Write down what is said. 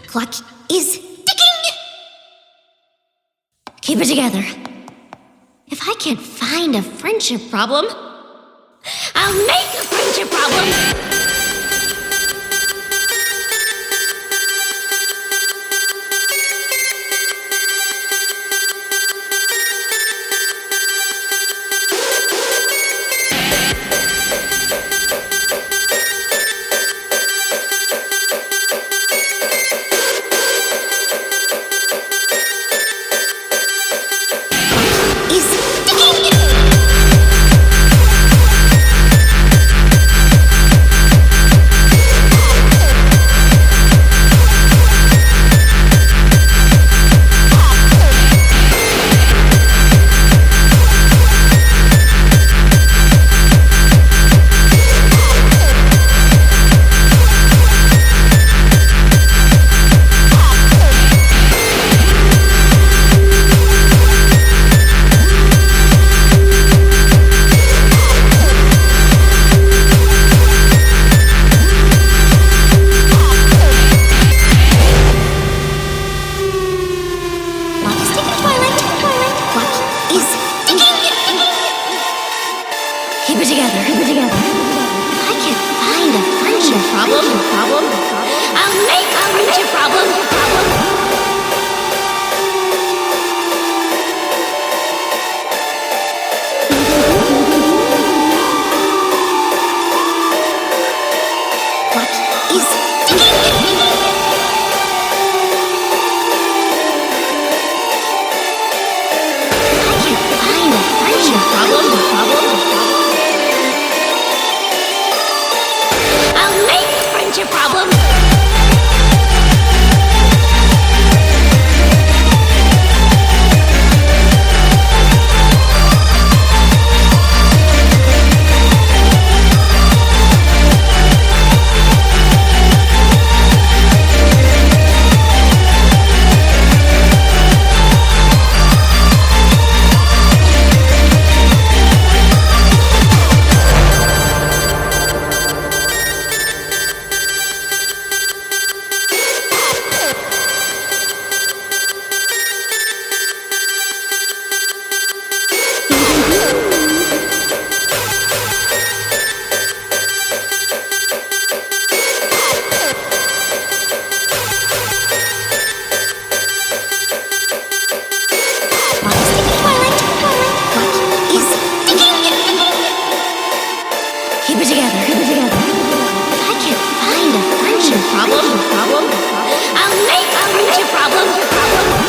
Clock is ticking! Keep it together. If I can't find a friendship problem, I'll make a friendship problem! Keep it together. If I can't find a friendship problem, I'll make a friendship problem. What is ticking? I can't find a friendship problem. I'll make a friendship problem. Keep it together. If I can't find a friendship problem, I'll make a friendship problem.